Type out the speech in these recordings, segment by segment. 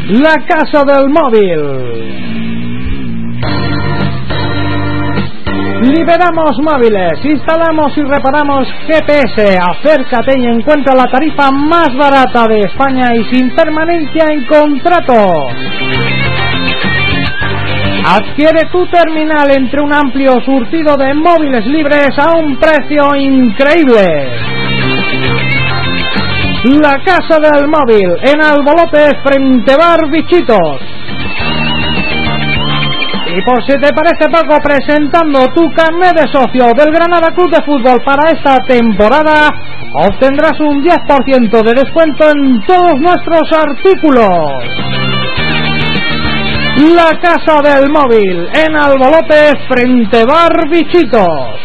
La Casa del Móvil. Liberamos móviles, instalamos y reparamos GPS. Acércate y encuentra la tarifa más barata de España y sin permanencia en contrato. Adquiere tu terminal entre un amplio surtido de móviles libres a un precio increíble. La Casa del Móvil, en Albolote, frente Bar Bichitos. Y por si te parece poco, presentando tu carnet de socio del Granada Club de Fútbol para esta temporada, obtendrás un 10% de descuento en todos nuestros artículos. La Casa del Móvil, en Albolote, frente Bar Bichitos.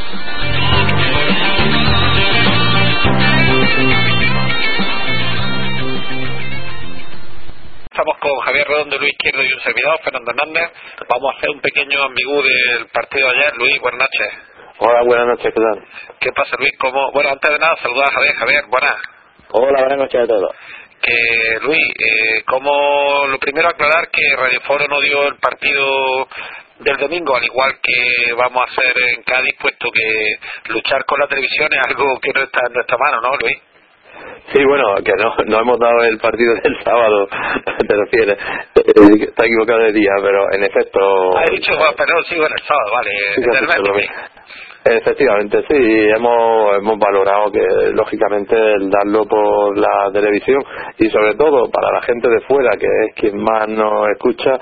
Estamos con Javier Redondo, Luis Izquierdo y un servidor, Fernando Hernández. Vamos a hacer un pequeño ambigú del partido de ayer. Luis, buenas noches. Hola, buenas noches, ¿qué tal? ¿Qué pasa, Luis? ¿Cómo? Bueno, antes de nada, saludar a Javier. Javier, buenas. Hola, buenas noches a todos. Luis, como lo primero aclarar que Radio Foro no dio el partido del domingo, al igual que vamos a hacer en Cádiz, puesto que luchar con la televisión es algo que no está en nuestra mano, ¿no, Luis? Sí, bueno, que no hemos dado el partido del sábado, te refieres. Está equivocado de día, pero en efecto... He dicho, perdón, sí, bueno, el sábado, vale. Sí, efectivamente, sí, hemos valorado que, lógicamente, el darlo por la televisión y, sobre todo, para la gente de fuera, que es quien más nos escucha,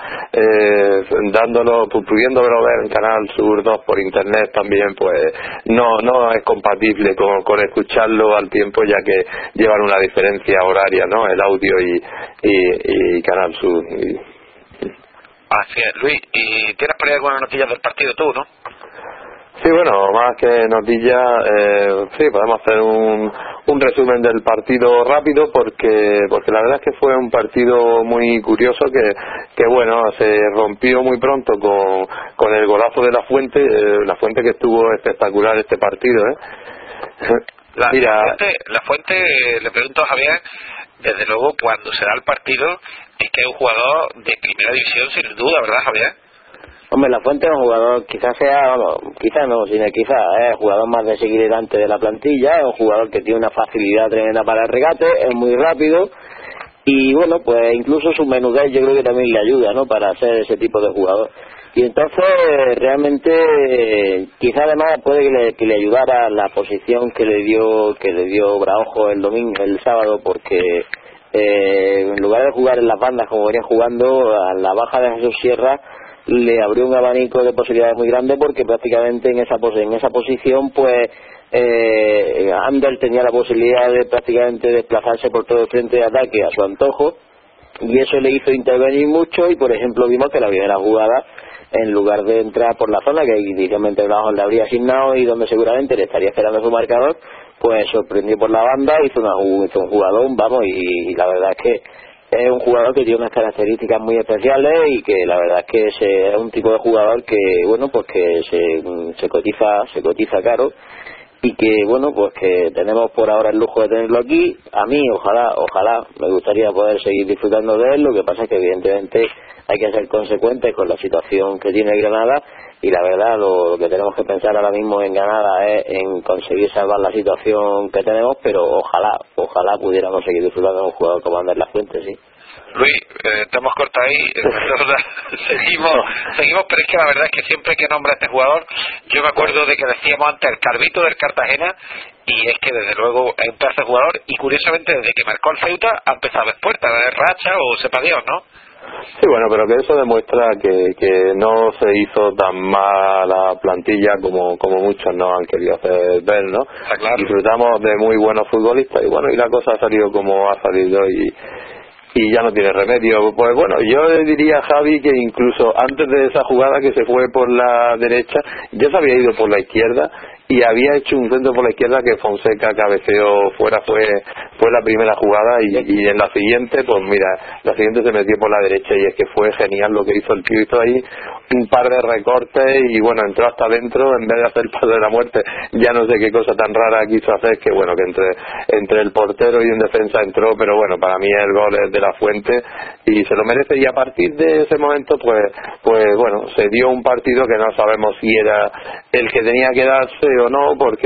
pudiéndolo ver en Canal Sur 2 por internet también, pues no es compatible con escucharlo al tiempo, ya que llevan una diferencia horaria, ¿no? El audio y Canal Sur. Así es, Luis, y tienes por ahí algunas noticias del partido tú, ¿no? Sí, bueno, más que noticias, sí, podemos hacer un resumen del partido rápido porque la verdad es que fue un partido muy curioso que bueno, se rompió muy pronto con el golazo de La Fuente que estuvo espectacular este partido, La Fuente, le pregunto a Javier, desde luego cuando se da el partido es que es un jugador de primera división sin duda, ¿verdad, Javier? Hombre, La Fuente es un jugador, quizás es el jugador más desequilibrante de la plantilla, es un jugador que tiene una facilidad tremenda para el regate, es muy rápido y bueno, pues incluso su menudez yo creo que también le ayuda, ¿no?, para ser ese tipo de jugador. Y entonces realmente quizás además puede que le ayudara la posición que le dio Braojo el sábado, porque en lugar de jugar en las bandas como venía jugando, a la baja de Jesús Sierra le abrió un abanico de posibilidades muy grande, porque prácticamente en esa posición pues Ander tenía la posibilidad de prácticamente desplazarse por todo el frente de ataque a su antojo, y eso le hizo intervenir mucho. Y por ejemplo vimos que la primera jugada, en lugar de entrar por la zona que inicialmente Braojo le habría asignado y donde seguramente le estaría esperando su marcador, pues sorprendió por la banda, hizo un jugadón, vamos, y la verdad es que es un jugador que tiene unas características muy especiales y que la verdad es que es un tipo de jugador que, bueno, pues que se cotiza caro, y que, bueno, pues que tenemos por ahora el lujo de tenerlo aquí. A mí, ojalá, me gustaría poder seguir disfrutando de él. Lo que pasa es que evidentemente hay que ser consecuentes con la situación que tiene Granada, y la verdad lo que tenemos que pensar ahora mismo en Granada es en conseguir salvar la situación que tenemos, pero ojalá pudiéramos seguir disfrutando de un jugador como Ander La Fuente, sí. Luis, te hemos cortado ahí, seguimos, pero es que la verdad es que siempre que nombra a este jugador, yo me acuerdo de que decíamos antes el Calvito del Cartagena, y es que desde luego es un pedazo de jugador, y curiosamente desde que marcó el Ceuta ha empezado a ver puertas, de racha o sepa Dios, ¿no? Sí, bueno, pero que eso demuestra que no se hizo tan mala plantilla como muchos nos han querido hacer ver, ¿no? Claro. Disfrutamos de muy buenos futbolistas y bueno, y la cosa ha salido como ha salido y ya no tiene remedio. Pues bueno, yo diría, Javi, que incluso antes de esa jugada que se fue por la derecha, ya se había ido por la izquierda y había hecho un centro por la izquierda que Fonseca cabeceó fuera, fue la primera jugada y en la siguiente, pues mira, la siguiente se metió por la derecha y es que fue genial lo que hizo el tío, hizo ahí un par de recortes y bueno, entró hasta adentro en vez de hacer el paso de la muerte, ya no sé qué cosa tan rara quiso hacer, que bueno, que entre el portero y en defensa entró, pero bueno, para mí el gol es de La Fuente y se lo merece, y a partir de ese momento pues bueno, se dio un partido que no sabemos si era el que tenía que darse o no, porque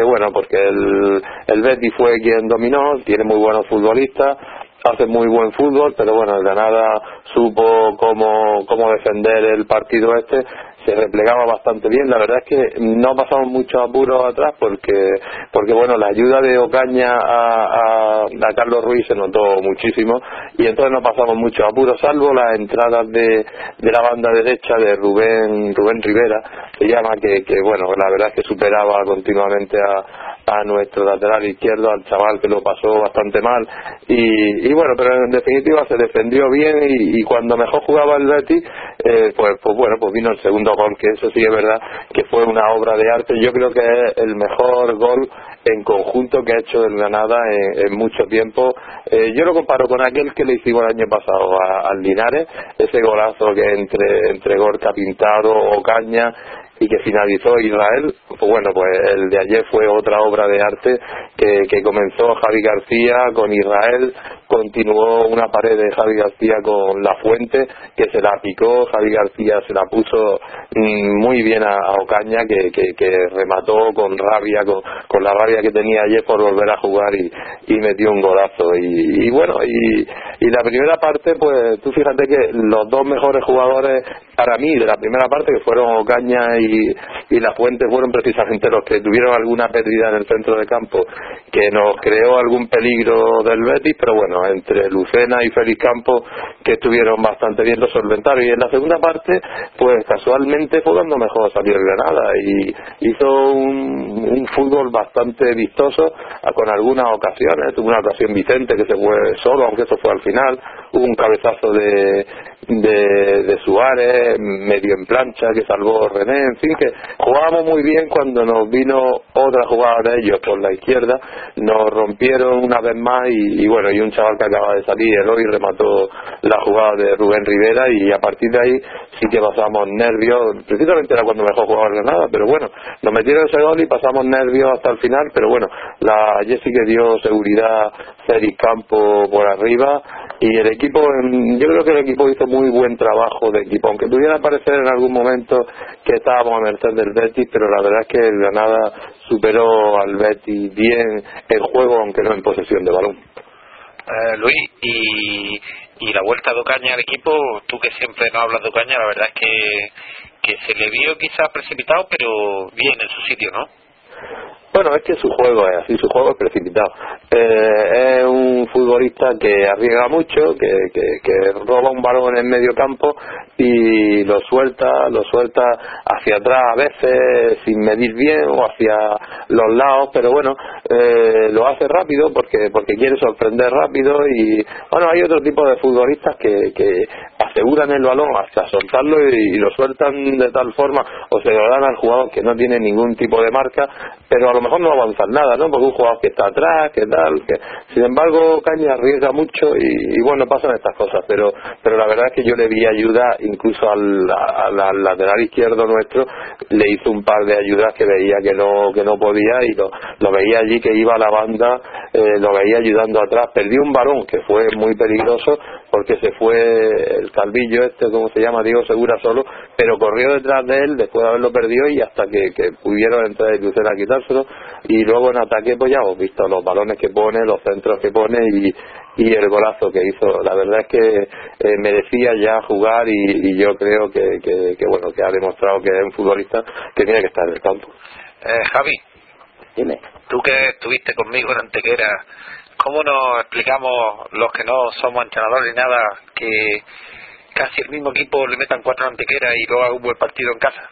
el Betis fue quien dominó, tiene muy buenos futbolistas, hace muy buen fútbol, pero bueno, el Granada supo cómo defender el partido este, se replegaba bastante bien. La verdad es que no pasamos muchos apuros atrás porque bueno, la ayuda de Ocaña a Carlos Ruiz se notó muchísimo y entonces no pasamos muchos apuros, salvo las entradas de la banda derecha de Rubén Rivera, se llama, que bueno, la verdad es que superaba continuamente a nuestro lateral izquierdo, al chaval que lo pasó bastante mal y bueno, pero en definitiva se defendió bien y cuando mejor jugaba el Betis pues bueno, pues vino el segundo gol, que eso sí es verdad que fue una obra de arte. Yo creo que es el mejor gol en conjunto que ha hecho el Granada en mucho tiempo. Yo lo comparo con aquel que le hicimos el año pasado al Linares, ese golazo que entre Gorka Pintado, Ocaña y que finalizó Israel. Pues bueno, pues el de ayer fue otra obra de arte que comenzó Javi García con Israel, continuó una pared de Javi García con La Fuente, que se la picó, Javi García se la puso muy bien a Ocaña, que remató con rabia, con la rabia que tenía ayer por volver a jugar y metió un golazo y bueno, y la primera parte, pues tú fíjate que los dos mejores jugadores para mí de la primera parte, que fueron Ocaña y La Fuente, fueron precisamente los que tuvieron alguna pérdida en el centro de campo que nos creó algún peligro del Betis, pero bueno, entre Lucena y Félix Campos, que estuvieron bastante bien, lo solventaron. Y en la segunda parte, pues casualmente fue cuando mejor salió el Granada y hizo un fútbol bastante vistoso, con algunas ocasiones. Tuvo una ocasión Vicente que se fue solo, aunque eso fue al final, hubo un cabezazo de Suárez medio en plancha que salvó René, en fin, que jugábamos muy bien. Cuando nos vino otra jugada de ellos por la izquierda, nos rompieron una vez más y bueno, y un chaval que acaba de salir, Eloy, remató la jugada de Rubén Rivera y a partir de ahí sí que pasamos nervios. Precisamente era cuando mejor jugaba el Granada, pero bueno, nos metieron ese gol y pasamos nervios hasta el final, pero bueno, ayer sí que dio seguridad Félix Campos por arriba y el equipo, yo creo que el equipo hizo muy buen trabajo de equipo, aunque pudiera parecer en algún momento que estábamos a merced del Betis, pero la verdad es que el Granada superó al Betis bien en juego, aunque no en posesión de balón. Luis, y la vuelta de Ocaña al equipo, tú que siempre nos hablas de Ocaña, la verdad es que se le vio quizás precipitado, pero bien en su sitio, ¿no? Bueno, es que su juego es así, su juego es precipitado. Es un futbolista que arriesga mucho, que roba un balón en medio campo y lo suelta hacia atrás a veces sin medir bien o hacia los lados, pero bueno, lo hace rápido porque quiere sorprender rápido y bueno, hay otro tipo de futbolistas que aseguran el balón hasta soltarlo y lo sueltan de tal forma o se lo dan al jugador que no tiene ningún tipo de marca, pero a lo mejor no avanzan nada, ¿no? Porque un jugador que está atrás, que tal, sin embargo Caña arriesga mucho y bueno, pasan estas cosas, pero la verdad es que yo le vi ayuda incluso al lateral izquierdo nuestro, le hizo un par de ayudas que veía que no podía y lo veía allí que iba a la banda, lo veía ayudando atrás, perdió un balón que fue muy peligroso porque se fue el calvillo ¿cómo se llama? Diego Segura solo, pero corrió detrás de él después de haberlo perdido y hasta que pudieron entrar y Lucena a quitárselo y luego en ataque pues ya hemos visto los balones que pone, los centros que pone y el golazo que hizo. La verdad es que merecía ya jugar y yo creo que bueno, que ha demostrado que es un futbolista que tiene que estar en el campo. Javi, dime, tú que estuviste conmigo en Antequera, ¿cómo nos explicamos los que no somos entrenadores ni nada que casi el mismo equipo le metan 4 en Antequera y luego haga un buen partido en casa?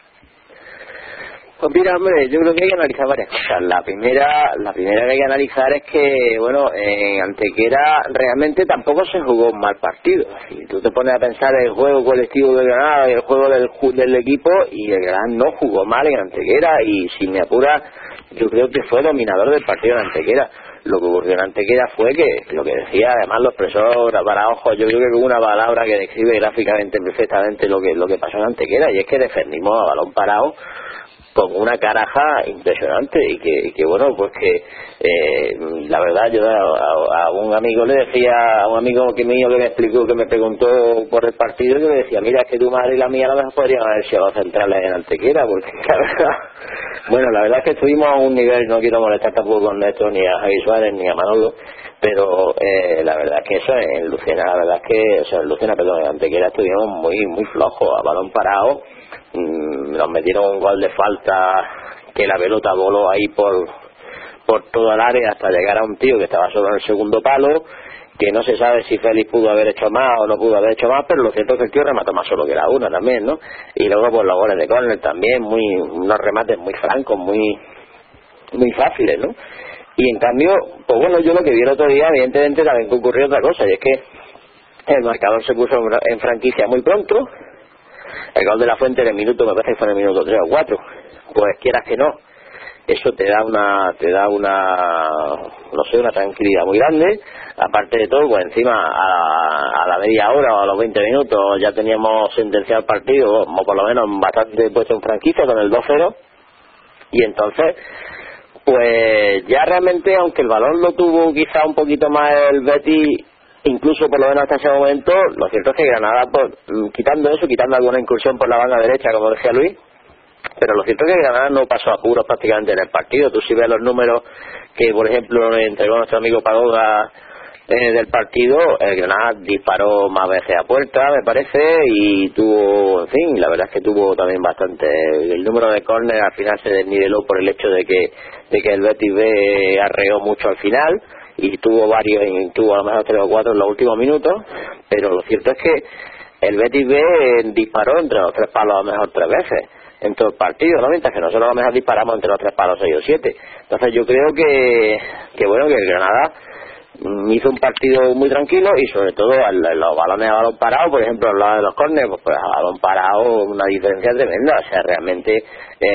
Pues mira, hombre, yo creo que hay que analizar varias cosas. La primera que hay que analizar es que, bueno, en Antequera realmente tampoco se jugó un mal partido. Si tú te pones a pensar el juego colectivo del Granada y el juego del equipo, y el Granada no jugó mal en Antequera, y si me apura, yo creo que fue dominador del partido en Antequera. Lo que ocurrió en Antequera fue que, lo que decía, además lo expresó Baraojo, yo creo que con una palabra que describe gráficamente perfectamente lo que pasó en Antequera, y es que defendimos a balón parado con una caraja impresionante y que bueno, pues que la verdad yo a un amigo le decía, a un amigo mío que me explicó, que me preguntó por el partido, yo le decía, mira, es que tu madre y la mía a lo mejor podrían haber sido centrales en Antequera, porque la verdad, bueno, la verdad es que estuvimos a un nivel, no quiero molestar tampoco con Néstor, ni a Javi Suárez, ni a Manolo, pero la verdad es que eso en Lucena, la verdad es que, o sea, en Lucena, perdón, en Antequera estuvimos muy flojos, a balón parado. Nos metieron un gol de falta que la pelota voló ahí por toda el área hasta llegar a un tío que estaba solo en el segundo palo, que no se sabe si Félix pudo haber hecho más o no pudo haber hecho más, pero lo cierto es que el tío remató más solo que la una también, ¿no? Y luego pues los goles de córner también, unos remates muy francos, muy fáciles, ¿no? Y en cambio, pues bueno, yo lo que vi el otro día, evidentemente también ocurrió otra cosa, y es que el marcador se puso en franquicia muy pronto. El gol de la Fuente en el minuto, me parece que fue en el minuto 3 o 4, pues quieras que no, eso te da una no sé, una tranquilidad muy grande. Aparte de todo, pues encima a la media hora o a los 20 minutos ya teníamos sentenciado el partido, o por lo menos bastante puesto en franquicia con el 2-0, y entonces pues ya realmente, aunque el balón lo tuvo quizá un poquito más el Betis, incluso por lo menos hasta ese momento, lo cierto es que Granada, quitando alguna incursión por la banda derecha, como decía Luis, pero lo cierto es que Granada no pasó apuros prácticamente en el partido. Tú si ves los números que, por ejemplo, entregó nuestro amigo Pagoda del partido, el Granada disparó más veces a puerta, me parece, y tuvo, en fin, la verdad es que tuvo también bastante. El número de córner al final se desniveló por el hecho de que el Betis B arreó mucho al final, y tuvo a lo mejor 3 o 4 en los últimos minutos, pero lo cierto es que el Betis B disparó entre los 3 palos a lo mejor 3 veces en todo el partido, ¿no? Mientras que nosotros a lo mejor disparamos entre los 3 palos 6 o 7. Entonces yo creo que bueno, que el Granada hizo un partido muy tranquilo, y sobre todo los balones a balón parado, por ejemplo, al lado de los córneres, pues a balón parado una diferencia tremenda. O sea, realmente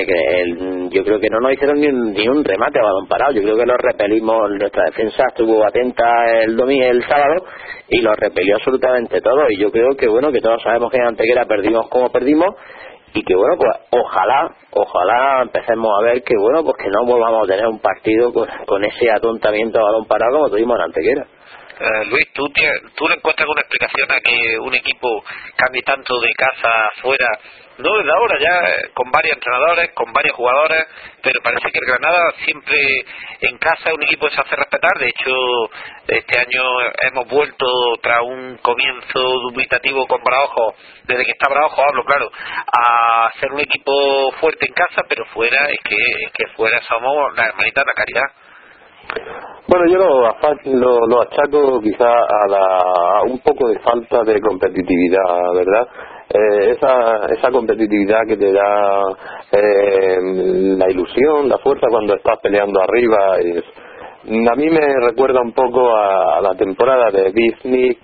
yo creo que no nos hicieron ni un remate a balón parado. Yo creo que lo repelimos, nuestra defensa estuvo atenta el sábado y lo repelió absolutamente todo. Y yo creo que bueno, que todos sabemos que en Antequera perdimos como perdimos, y que bueno, pues ojalá empecemos a ver que bueno, pues que no volvamos a tener un partido con ese atontamiento a balón parado como tuvimos en Antequera. Luis, ¿tú le encuentras alguna explicación a que un equipo cambie tanto de casa afuera? No desde ahora, ya con varios entrenadores, con varios jugadores, pero parece que el Granada siempre en casa es un equipo que se hace respetar. De hecho, este año hemos vuelto tras un comienzo dubitativo con Baraojo, desde que está Baraojo hablo, claro, a ser un equipo fuerte en casa, pero fuera es que fuera somos la hermanita de la caridad. Bueno, yo lo achaco quizá a un poco de falta de competitividad, ¿verdad? Esa competitividad que te da la ilusión, la fuerza cuando estás peleando arriba. A mí me recuerda un poco a la temporada de Bisnick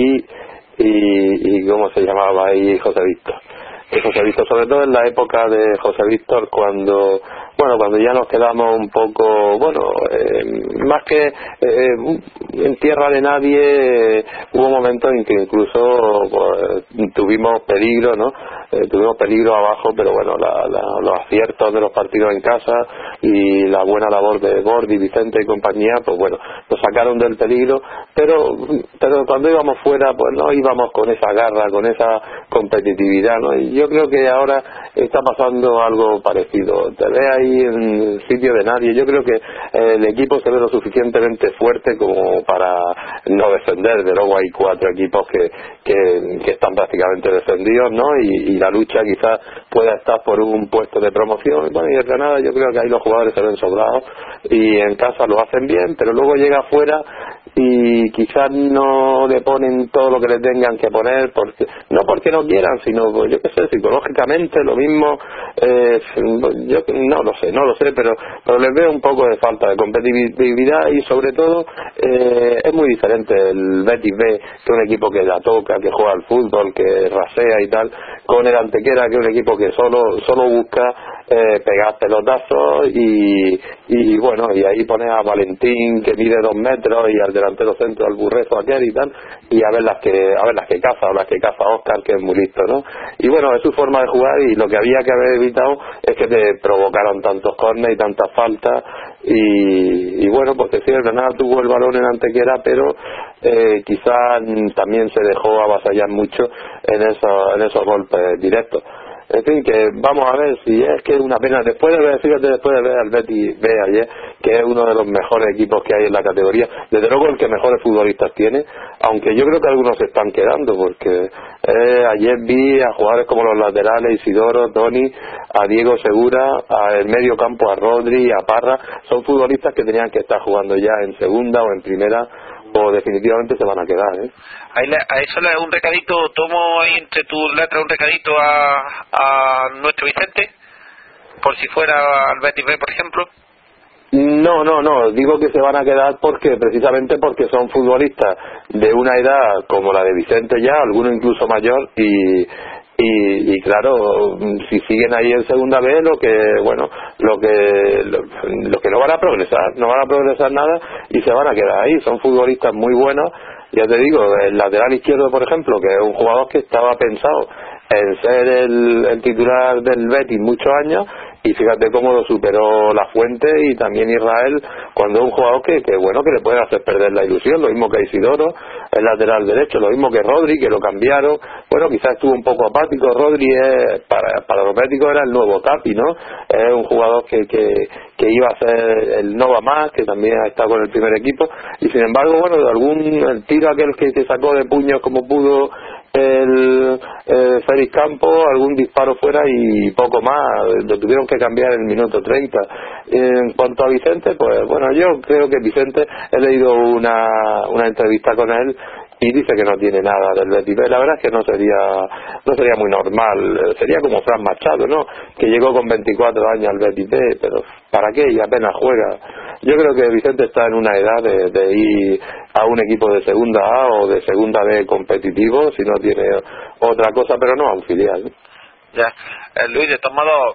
y ¿cómo se llamaba ahí? José Víctor, sobre todo en la época de José Víctor, cuando ya nos quedamos un poco, más que en tierra de nadie, hubo momentos en que incluso tuvimos peligro, ¿no? Tuvimos peligro abajo, pero bueno, los aciertos de los partidos en casa y la buena labor de Gordi, Vicente y compañía, pues bueno, nos sacaron del peligro, pero cuando íbamos fuera, pues no íbamos con esa garra, con esa competitividad, ¿no? Y yo creo que ahora está pasando algo parecido. Te ves ahí en sitio de nadie. Yo creo que el equipo se ve lo suficientemente fuerte como para no descender. De luego hay 4 equipos que están prácticamente descendidos, ¿no? Y la lucha quizás pueda estar por un puesto de promoción. Bueno, y en Granada yo creo que ahí los jugadores se ven sobrados y en casa lo hacen bien, pero luego llega afuera y quizás no le ponen todo lo que le tengan que poner, no porque no quieran, sino pues, yo qué sé, psicológicamente lo mismo. Yo no lo sé, pero les veo un poco de falta de competitividad y sobre todo es muy diferente el Betis B, que es un equipo que la toca, que juega al fútbol, que rasea y tal, con el Antequera, que es un equipo que solo busca pegar pelotazos y bueno, y ahí pones a Valentín, que mide 2 metros, y al delantero centro, al Burrezo aquel y tal, y a ver las que caza, o las que caza Óscar, que es muy listo, ¿no? Y bueno, es su forma de jugar, y lo que había que haber evitado es que te provocaran tantos córneres y tantas faltas, y bueno, porque sí, el Granada tuvo el balón en Antequera, pero quizás también se dejó avasallar mucho en esos golpes directos. En fin, que vamos a ver si es que es una pena. Después de ver al Betis B ayer, que es uno de los mejores equipos que hay en la categoría, desde luego el que mejores futbolistas tiene, aunque yo creo que algunos se están quedando, porque ayer vi a jugadores como los laterales, Isidoro, Toni, a Diego Segura, al medio campo a Rodri, a Parra. Son futbolistas que tenían que estar jugando ya en segunda o en primera, o definitivamente se van a quedar, ¿eh? A eso le un recadito, tomo ahí entre tus letras un recadito a nuestro Vicente, por si fuera al Betis B, por ejemplo. No, digo que se van a quedar precisamente porque son futbolistas de una edad como la de Vicente ya, algunos incluso mayor, y claro, si siguen ahí en segunda vez, lo que no van a progresar nada, y se van a quedar ahí. Son futbolistas muy buenos, ya te digo, el lateral izquierdo, por ejemplo, que es un jugador que estaba pensado en ser el titular del Betis muchos años, y fíjate cómo lo superó La Fuente y también Israel, cuando es un jugador que le puede hacer perder la ilusión, lo mismo que Isidoro, el lateral derecho, lo mismo que Rodri, que lo cambiaron. Bueno, quizás estuvo un poco apático. Rodri para los béticos era el nuevo Capi, ¿no? Es un jugador que iba a ser el Nova más, que también ha estado con el primer equipo, y sin embargo, bueno, el tiro aquel que sacó de puños como pudo el Félix Campos, algún disparo fuera y poco más, lo tuvieron que cambiar en el minuto 30. En cuanto a Vicente, pues bueno, yo creo que Vicente, he leído una entrevista con él y dice que no tiene nada del Betis B. La verdad es que no sería muy normal, sería como Fran Machado, ¿no? Que llegó con 24 años al Betis B, pero ¿para qué? Y apenas juega. Yo creo que Vicente está en una edad de ir a un equipo de segunda A o de segunda B competitivo, si no tiene otra cosa, pero no a un filial, ¿no? Ya, Luis, de todos modos,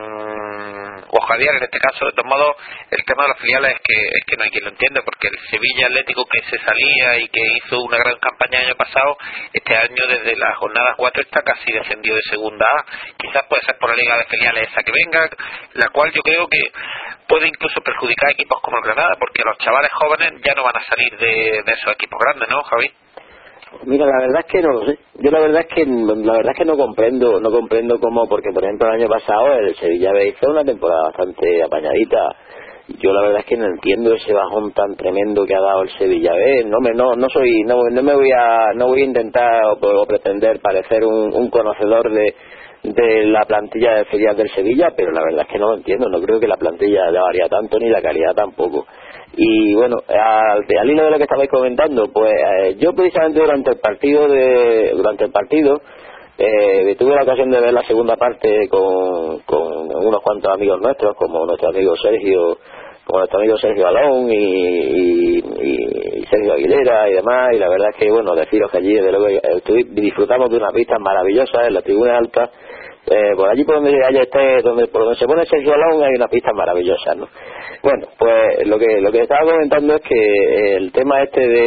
o Javier en este caso, de todos modos, el tema de los filiales es que no hay quien lo entienda, porque el Sevilla Atlético, que se salía y que hizo una gran campaña el año pasado, este año desde la jornada 4 está casi descendido de segunda A. Quizás puede ser por la liga de filiales esa que venga, la cual yo creo que puede incluso perjudicar a equipos como el Granada, porque los chavales jóvenes ya no van a salir de esos equipos grandes, ¿no, Javi? Mira, la verdad es que no lo sé. Yo la verdad es que no comprendo cómo, porque por ejemplo el año pasado el Sevilla B hizo una temporada bastante apañadita. Yo la verdad es que no entiendo ese bajón tan tremendo que ha dado el Sevilla B. No voy a intentar o pretender parecer un conocedor de la plantilla de filial del Sevilla, pero la verdad es que no lo entiendo. No creo que la plantilla le varía tanto ni la calidad tampoco. Y bueno, al hilo de lo que estabais comentando, pues yo precisamente durante el partido tuve la ocasión de ver la segunda parte con unos cuantos amigos nuestros, como nuestro amigo Sergio Alón y Sergio Aguilera y demás, y la verdad es que bueno, deciros que allí desde luego disfrutamos de unas vistas maravillosas en la tribuna alta. Por allí por donde por donde se pone Sergio Alón hay unas pistas maravillosas, ¿no? Bueno, pues lo que estaba comentando es que el tema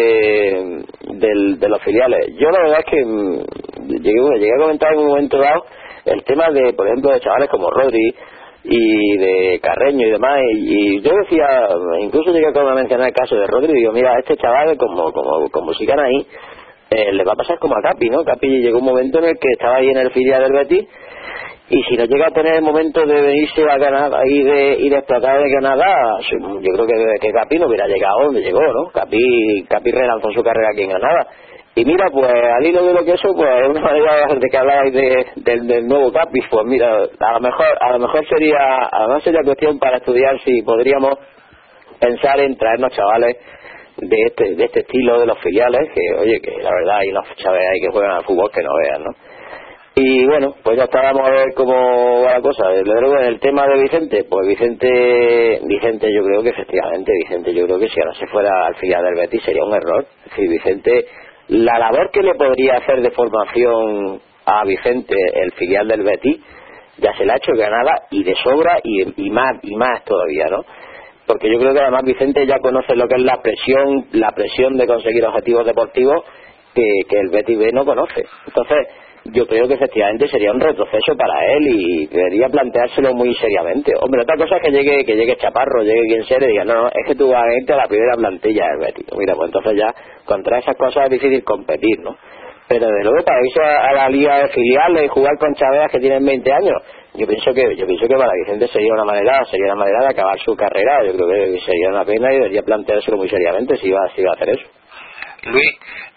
de los filiales, yo la verdad es que llegué a comentar en un momento dado el tema de, por ejemplo, de chavales como Rodri y de Carreño y demás, y yo decía, incluso llegué a mencionar el caso de Rodri, y digo, mira, este chaval como sigan ahí, le va a pasar como a Capi, ¿no? Capi llegó un momento en el que estaba ahí en el filial del Betis, y si no llega a tener el momento de venirse a Canadá y de explotar de Canadá, yo creo que Capi no hubiera llegado donde llegó, ¿no? Capi relanzó su carrera aquí en Granada. Y mira, pues al hilo de lo que eso, pues es una manera de que habláis del nuevo Capi. Pues mira, a lo mejor sería cuestión para estudiar si podríamos pensar en traernos chavales de este estilo de los filiales, que oye, que la verdad hay unos chavales ahí que juegan al fútbol que no vean, ¿no? Y bueno, pues ya estábamos a ver cómo va la cosa. Luego en el tema de Vicente, pues Vicente yo creo que efectivamente, yo creo que si ahora se fuera al filial del Betis sería un error. Es decir, Vicente, la labor que le podría hacer de formación a Vicente el filial del Betis, ya se le ha hecho Granada y de sobra y más todavía, ¿no? Porque yo creo que además Vicente ya conoce lo que es la presión de conseguir objetivos deportivos que el Betis B no conoce. Entonces yo creo que efectivamente sería un retroceso para él y debería planteárselo muy seriamente. Hombre, otra cosa es que llegue Chaparro, llegue quien sea y diga, no, es que tú vas a irte a la primera plantilla del Betis. Mira, pues entonces ya contra esas cosas es difícil competir, ¿no? Pero desde luego para irse a la liga de filiales y jugar con chaveas que tienen 20 años, yo pienso que para Vicente sería una manera de acabar su carrera. Yo creo que sería una pena y debería planteárselo muy seriamente si va a hacer eso. Luis,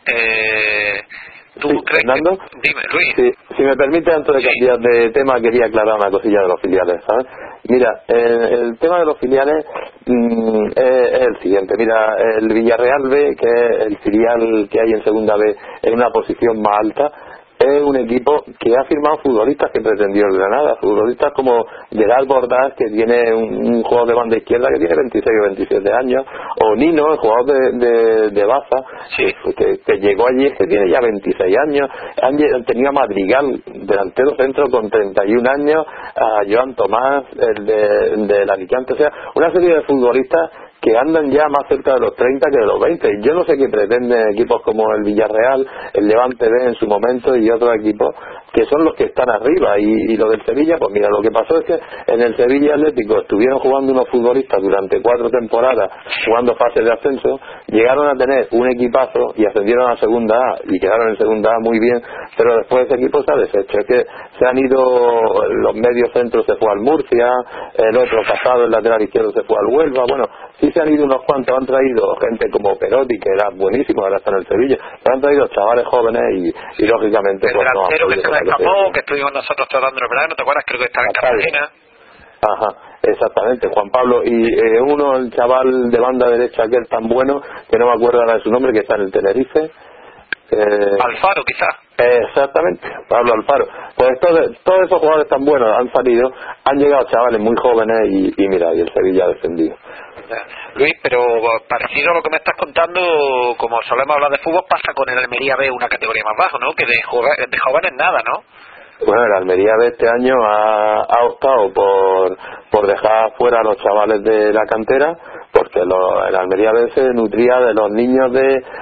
¿tú crees Fernando? Dime, Luis. Sí, si me permite, antes de cambiar de tema, quería aclarar una cosilla de los filiales, ¿sabes? Mira, el tema de los filiales es el siguiente. Mira, el Villarreal B, que es el filial que hay en Segunda B, en una posición más alta, es un equipo que ha firmado futbolistas que pretendió el Granada, futbolistas como Gerard Bordas, que tiene un jugador de banda izquierda que tiene 26 o 27 años, o Nino, el jugador de Baza, sí, que llegó allí, que tiene ya 26 años. Han tenido a Madrigal, delantero centro con 31 años, a Joan Tomás, el del Alicante, o sea, una serie de futbolistas que andan ya más cerca de los 30 que de los 20. Yo no sé qué pretenden equipos como el Villarreal, el Levante B en su momento y otros equipos que son los que están arriba. Y lo del Sevilla, pues mira, lo que pasó es que en el Sevilla Atlético estuvieron jugando unos futbolistas durante 4 temporadas, jugando fases de ascenso, llegaron a tener un equipazo y ascendieron a Segunda A y quedaron en Segunda A muy bien, pero después ese equipo se ha deshecho. Es que se han ido, los medios centros se fue al Murcia, el otro pasado, el lateral izquierdo se fue al Huelva. Bueno, sí se han ido unos cuantos, han traído gente como Perotti, que era buenísimo, ahora está en el Sevilla, pero han traído chavales jóvenes y lógicamente el pues delantero no que se me escapó, que estuvimos nosotros tratando en el verano, ¿te acuerdas? Creo que estaba en Cartagena. Ajá, exactamente, Juan Pablo. Y uno, el chaval de banda derecha, aquel tan bueno, que no me acuerdo ahora de su nombre, que está en el Tenerife. Alfaro, quizás. Exactamente, Pablo Alfaro. Pues todos esos jugadores tan buenos han salido, han llegado chavales muy jóvenes y mira, y el Sevilla ha descendido. Luis, pero parecido a lo que me estás contando, como solemos hablar de fútbol, pasa con el Almería B una categoría más bajo, ¿no? Que de jóvenes nada, ¿no? Bueno, el Almería B este año ha optado por dejar fuera a los chavales de la cantera, porque el Almería B se nutría de los niños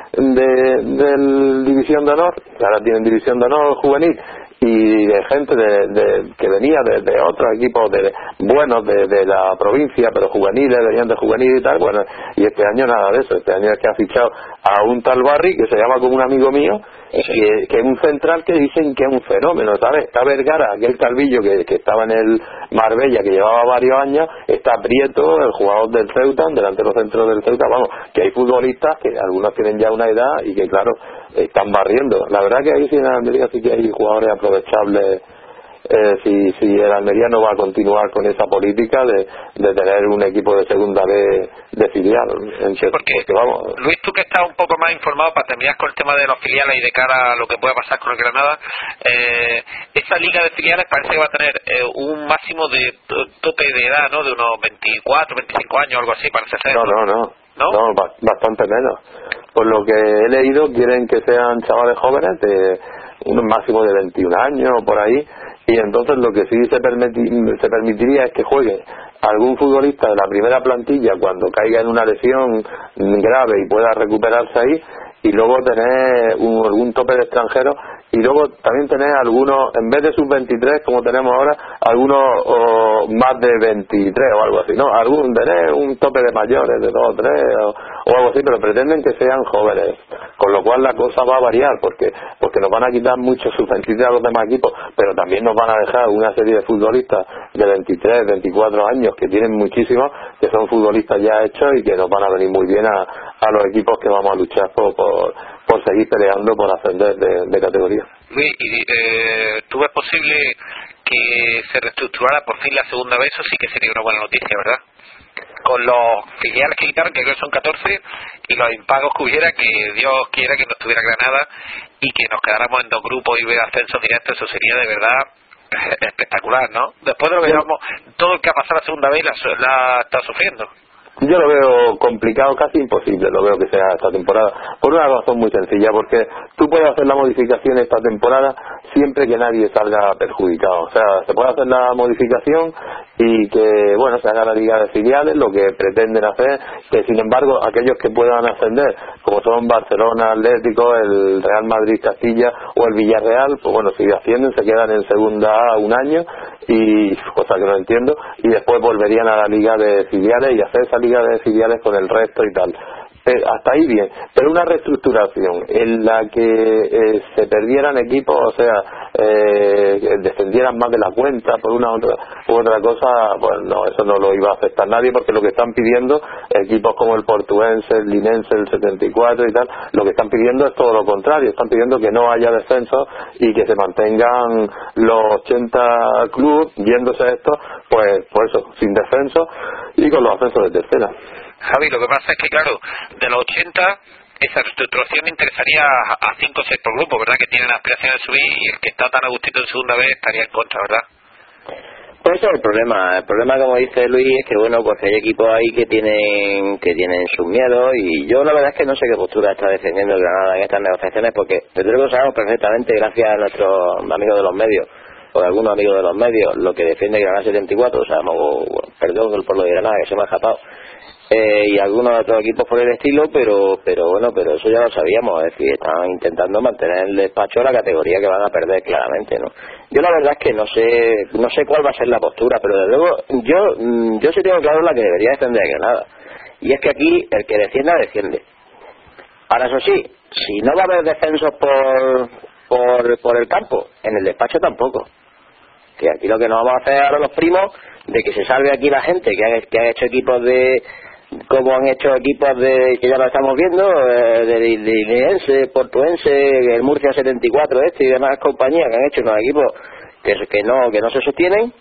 del División de Honor, que ahora tienen División de Honor juvenil, y de gente que venía de otros equipos buenos de la provincia, pero juveniles, venían de juvenil y tal. Bueno, y este año nada de eso. Este año es que ha fichado a un tal Barry, que se llama como un amigo mío, que es un central que dicen que es un fenómeno, ¿sabes? Está Vergara, aquel calvillo que estaba en el Marbella, que llevaba varios años, está Prieto, el jugador del Ceuta, delantero centro del Ceuta. Vamos, que hay futbolistas que algunos tienen ya una edad y que claro, están barriendo. La verdad que ahí sí en Almería sí que hay jugadores aprovechables. Si el Almería no va a continuar con esa política de tener un equipo de Segunda B de filial. Porque vamos, Luis, tú que estás un poco más informado, para terminar con el tema de los filiales y de cara a lo que pueda pasar con el Granada, esa liga de filiales parece que va a tener un máximo de tope de edad, ¿no? De unos 24, 25 años, algo así, parece ser. No, bastante menos. Por lo que he leído, quieren que sean chavales jóvenes de un máximo de 21 años o por ahí, y entonces lo que sí se permitiría es que juegue algún futbolista de la primera plantilla cuando caiga en una lesión grave y pueda recuperarse ahí, y luego tener algún tope de extranjeros, y luego también tener algunos, en vez de sub-23 como tenemos ahora, algunos más de 23 o algo así, ¿no? Tener un tope de mayores, de 2 o 3 o algo así, pero pretenden que sean jóvenes, con lo cual la cosa va a variar, porque nos van a quitar mucho sub-23 a los demás equipos, pero también nos van a dejar una serie de futbolistas de 23, 24 años, que tienen muchísimos, que son futbolistas ya hechos y que nos van a venir muy bien a los equipos que vamos a luchar por seguir peleando por ascender de categoría. Luis, ¿tú ves posible que se reestructurara por fin la Segunda B? Eso sí que sería una buena noticia, ¿verdad? Con los filiales que quitaron, que creo que son 14, y los impagos que hubiera, que Dios quiera que no estuviera Granada y que nos quedáramos en 2 grupos y hubiera ascensos directos. Eso sería de verdad espectacular, ¿no? Después de lo que llevamos, todo el que ha pasado la Segunda B la está sufriendo. Yo lo veo complicado, casi imposible, lo veo que sea esta temporada, por una razón muy sencilla, porque tú puedes hacer la modificación esta temporada siempre que nadie salga perjudicado. O sea, se puede hacer la modificación y que, bueno, se haga la liga de filiales, lo que pretenden hacer, que sin embargo aquellos que puedan ascender, como son Barcelona, Atlético, el Real Madrid, Castilla o el Villarreal, pues bueno, si ascienden se quedan en segunda A un año, y cosa que no entiendo, y después volverían a la liga de filiales y hacer esa liga de filiales con el resto y tal. Hasta ahí bien, pero una reestructuración en la que se perdieran equipos, o sea, descendieran más de la cuenta por una u otra cosa, pues no, eso no lo iba a aceptar nadie, porque lo que están pidiendo equipos como el Portuense, el Linense, el 74 y tal, lo que están pidiendo es todo lo contrario, están pidiendo que no haya descensos y que se mantengan los 80 clubes, viéndose esto, pues por eso, sin descenso y con los ascensos de tercera. Javi, lo que pasa es que, claro, de los 80, esa reestructuración interesaría a 5 o 6 por grupo, ¿verdad? Que tienen aspiraciones de subir, y el que está tan a gustito en segunda vez estaría en contra, ¿verdad? Pues eso es el problema. El problema, como dice Luis, es que, bueno, pues hay equipos ahí que tienen sus miedos, y yo la verdad es que no sé qué postura está defendiendo el Granada en estas negociaciones, porque desde luego sabemos perfectamente, gracias a nuestros amigos de los medios, o algunos amigos de los medios, lo que defiende Granada 74, o sea, perdón por lo de Granada, que se me ha escapado, y algunos otros equipos por el estilo, pero bueno, pero eso ya lo sabíamos, es decir, están intentando mantener el despacho a la categoría que van a perder claramente, ¿no? Yo la verdad es que no sé cuál va a ser la postura, pero desde luego yo sí tengo claro la que debería defender Granada, y es que aquí el que defiende. Ahora, eso sí, si no va a haber descensos por el campo, en el despacho tampoco, que aquí lo que nos vamos a hacer ahora los primos de que se salve aquí la gente que ha hecho equipos como han hecho equipos que ya lo estamos viendo, de Linense, Portuense, el Murcia 74 y demás compañías, que han hecho unos equipos que no se sostienen,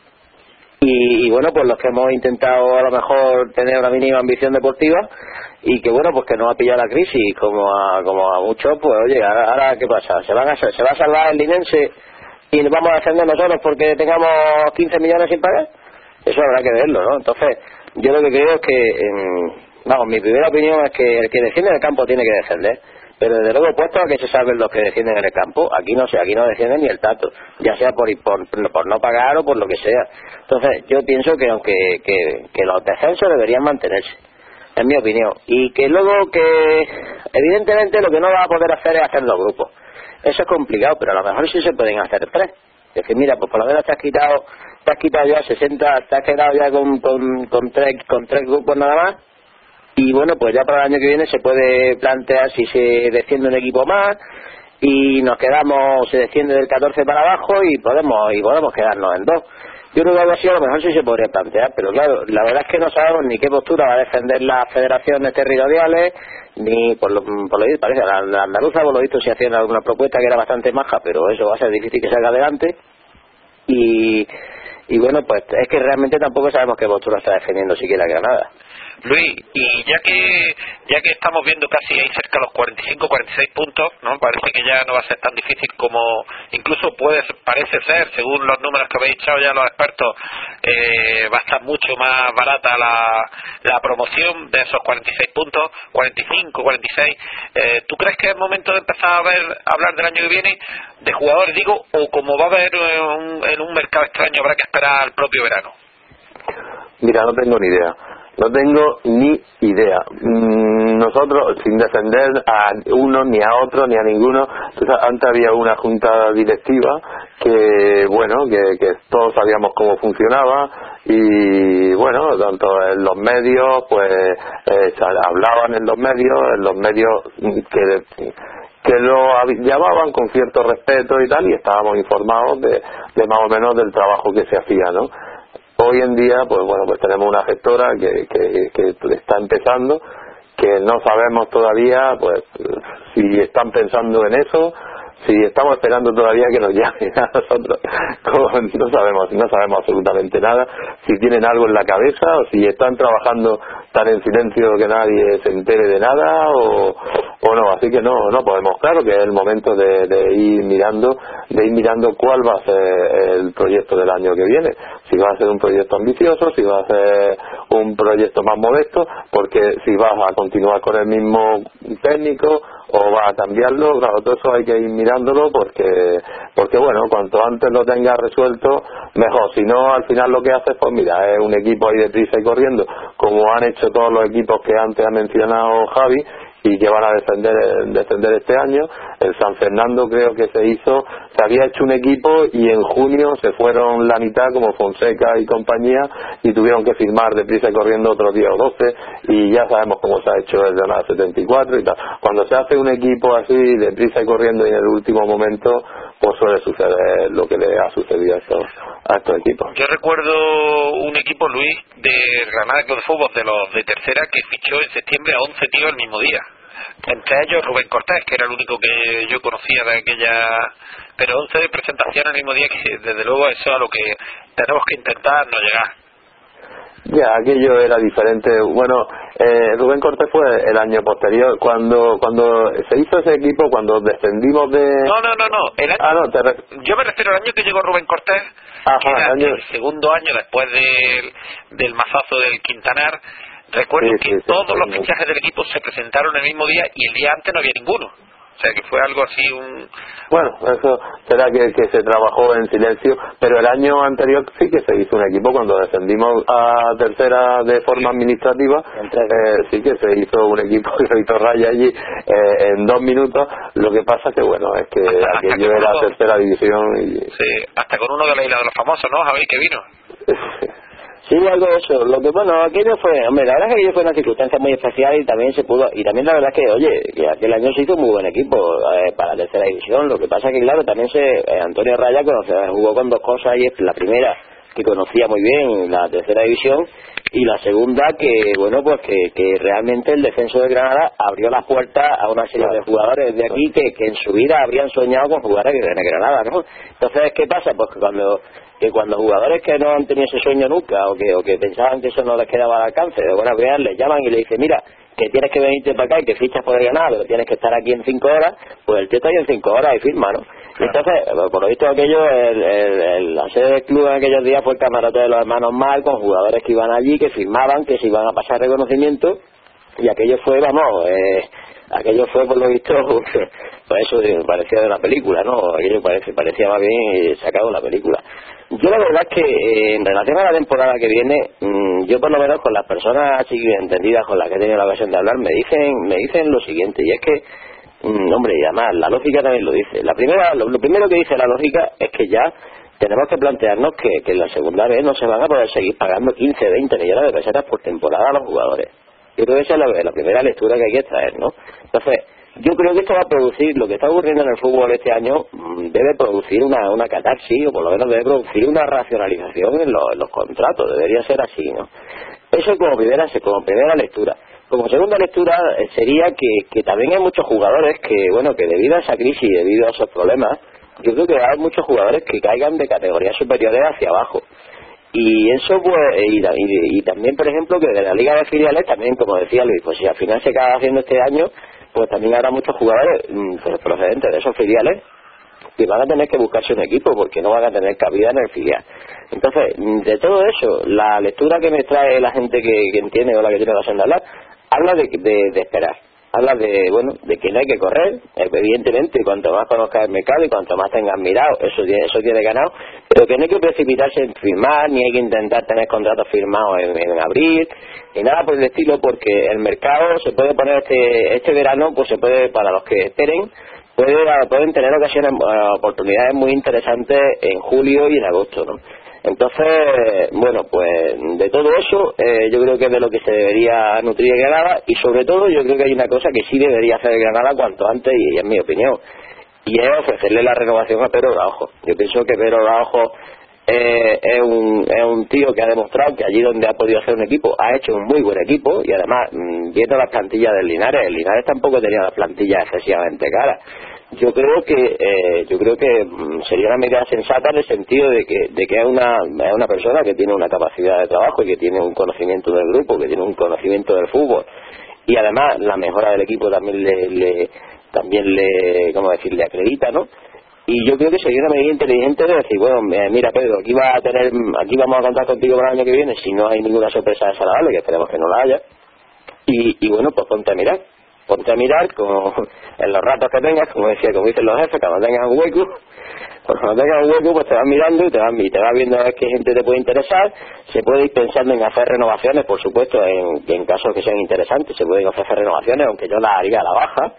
y bueno, pues los que hemos intentado a lo mejor tener una mínima ambición deportiva, y que bueno, pues que nos ha pillado la crisis como a muchos, pues oye, ahora ¿qué pasa? ¿Se va a salvar el Linense y nos vamos a defender nosotros porque tengamos 15 millones sin pagar? Eso habrá que verlo, ¿no? Entonces, yo lo que creo es que, mi primera opinión es que el que defiende en el campo tiene que defender, pero desde luego puesto a que se salven los que defienden en el campo, aquí no defiende ni el tato, ya sea por no pagar o por lo que sea. Entonces, yo pienso que aunque que los descensos deberían mantenerse, en mi opinión, y que luego que evidentemente lo que no va a poder hacer es hacer 2 grupos. Eso es complicado, pero a lo mejor sí se pueden hacer 3. Es que mira, pues por lo menos te has quitado ya 60, te has quedado ya con tres grupos nada más, y bueno, pues ya para el año que viene se puede plantear si se desciende un equipo más y se desciende del 14 para abajo y podemos quedarnos en 2. Yo creo que algo así a lo mejor sí se podría plantear, pero claro, la verdad es que no sabemos ni qué postura va a defender las federaciones territoriales, ni por lo visto parece la andaluza, por lo visto se hacían alguna propuesta que era bastante maja, pero eso va a ser difícil que salga adelante. Y bueno, pues es que realmente tampoco sabemos qué postura está defendiendo siquiera Granada. Luis, y ya que estamos viendo casi ahí cerca de los 45-46 puntos, ¿no? Parece que ya no va a ser tan difícil como incluso parece ser, según los números que habéis echado ya los expertos, va a estar mucho más barata la promoción de esos 46 puntos, 45, 46. ¿Tú crees que es momento de empezar a hablar del año que viene, de jugadores, digo, o como va a haber en un mercado extraño habrá que esperar al propio verano? Mira, no tengo ni idea. No tengo ni idea. Nosotros, sin defender a uno, ni a otro, ni a ninguno, antes había una junta directiva que, bueno, que todos sabíamos cómo funcionaba, y bueno, tanto en los medios, pues hablaban en los medios que lo llamaban con cierto respeto y tal, y estábamos informados de más o menos del trabajo que se hacía, ¿no? Hoy en día, pues bueno, pues tenemos una gestora que está empezando, que no sabemos todavía, pues, si están pensando en eso, si estamos esperando todavía que nos llamen a nosotros, no sabemos absolutamente nada, si tienen algo en la cabeza o si están trabajando tan en silencio que nadie se entere de nada, o no, así que no podemos, claro que es el momento de ir mirando cuál va a ser el proyecto del año que viene, si va a ser un proyecto ambicioso, si va a ser un proyecto más modesto, porque si vas a continuar con el mismo técnico o va a cambiarlo, claro, todo eso hay que ir mirándolo porque bueno, cuanto antes lo tengas resuelto mejor, si no al final lo que haces, pues mira, es un equipo ahí deprisa y corriendo, como han hecho todos los equipos que antes ha mencionado Javi y que van a descender este año. El San Fernando creo que se había hecho un equipo y en junio se fueron la mitad, como Fonseca y compañía, y tuvieron que firmar deprisa y corriendo otros 10 o 12, y ya sabemos cómo se ha hecho el Granada 74 y tal. Cuando se hace un equipo así deprisa y corriendo y en el último momento, pues suele suceder lo que le ha sucedido a estos equipos. Yo recuerdo un equipo, Luis, de Granada Club de Fútbol, de los de tercera, que fichó en septiembre a 11 tíos el mismo día. Entre ellos Rubén Cortés, que era el único que yo conocía de aquella... Pero 11 presentaciones el mismo día, que desde luego eso es a lo que tenemos que intentar no llegar. Ya, aquello era diferente. Bueno, Rubén Cortés fue el año posterior, cuando se hizo ese equipo, cuando descendimos de... No. Yo me refiero al año que llegó Rubén Cortés, que era el segundo año después del mazazo del Quintanar. Recuerdo que todos los fichajes del equipo se presentaron el mismo día y el día antes no había ninguno. O sea que fue algo así Bueno, eso será que se trabajó en silencio, pero el año anterior sí que se hizo un equipo cuando descendimos a tercera de forma administrativa, sí que se hizo un equipo que se hizo raya allí en 2 minutos. Lo que pasa que bueno, es que aquello era tercera división y... Sí, hasta con uno de la Isla de los Famosos, ¿no, Javi, que vino? Sí, algo de eso. Lo que bueno, aquello fue, hombre, la verdad es que aquello fue una circunstancia muy especial y también se pudo, y también la verdad es que, oye, que aquel año se hizo un muy buen equipo para la tercera división. Lo que pasa es que claro, también Antonio Raya jugó con 2 cosas, y es la primera que conocía muy bien la tercera división, y la segunda que bueno, pues que realmente el descenso de Granada abrió las puertas a una serie de jugadores de aquí que en su vida habrían soñado con jugar en Granada, ¿no? Entonces, ¿qué pasa? Pues que cuando jugadores que no han tenido ese sueño nunca o que pensaban que eso no les quedaba al alcance, de buena primera les llaman y le dicen, mira, que tienes que venirte para acá y que fichas por el Granada, pero tienes que estar aquí en 5 horas, pues el tío está ahí en 5 horas y firma, ¿no? Entonces, por lo visto aquello, la sede del club en aquellos días fue el camarote de los hermanos Mal, con jugadores que iban allí, que firmaban, que se iban a pasar reconocimiento, y aquello fue, aquello fue por lo visto, pues eso parecía de una película, ¿no? Aquello parecía más bien sacado de una película. Yo la verdad es que en relación a la temporada que viene, yo por lo menos con las personas así entendidas con las que he tenido la ocasión de hablar, me dicen lo siguiente, y es que, hombre, y además la lógica también lo dice. Lo primero que dice la lógica es que ya tenemos que plantearnos que en la segunda vez no se van a poder seguir pagando 15, 20 millones de pesetas por temporada a los jugadores. Yo creo que esa es la primera lectura que hay que traer, ¿no? Entonces, yo creo que esto va a producir, lo que está ocurriendo en el fútbol este año, debe producir una catarsis, o por lo menos debe producir una racionalización en los contratos, debería ser así, ¿no? Eso como primera lectura. Como segunda lectura sería que también hay muchos jugadores que debido a esa crisis, debido a esos problemas, yo creo que hay muchos jugadores que caigan de categorías superiores hacia abajo. Y eso pues y también, por ejemplo, que de la liga de filiales también, como decía Luis, pues si al final se acaba haciendo este año, pues también habrá muchos jugadores procedentes de esos filiales que van a tener que buscarse un equipo porque no van a tener cabida en el filial. Entonces, de todo eso, la lectura que me trae la gente que entiende o la que tiene ocasión de hablar, habla de esperar. Habla de que no hay que correr, evidentemente, cuanto más conozcas el mercado y cuanto más tengas mirado, eso tiene ganado, pero que no hay que precipitarse en firmar, ni hay que intentar tener contratos firmados en abril, ni nada por el estilo, porque el mercado se puede poner este verano, pues se puede, para los que esperen, pueden tener oportunidades muy interesantes en julio y en agosto, ¿no? Entonces, bueno, pues de todo eso yo creo que es de lo que se debería nutrir Granada, y sobre todo yo creo que hay una cosa que sí debería hacer Granada cuanto antes, y es mi opinión, y es ofrecerle la renovación a Pedro Araujo. Yo pienso que Pedro Araujo es un tío que ha demostrado que allí donde ha podido hacer un equipo ha hecho un muy buen equipo, y además viendo las plantillas del Linares, el Linares tampoco tenía las plantillas excesivamente caras. Yo creo que sería una medida sensata en el sentido de que es una persona que tiene una capacidad de trabajo y que tiene un conocimiento del grupo, que tiene un conocimiento del fútbol, y además la mejora del equipo también le ¿cómo decir?, le acredita, ¿no? Y yo creo que sería una medida inteligente de decir, bueno, mira Pedro, aquí vamos a contar contigo para el año que viene si no hay ninguna sorpresa desagradable, que esperemos que no la haya, y bueno, pues ponte a mirar en los ratos que tengas, como dicen los jefes, cuando tengas un hueco, pues te vas mirando y te vas viendo a ver qué gente te puede interesar. Se puede ir pensando en hacer renovaciones, por supuesto, en casos que sean interesantes, se pueden hacer renovaciones, aunque yo las haría a la baja,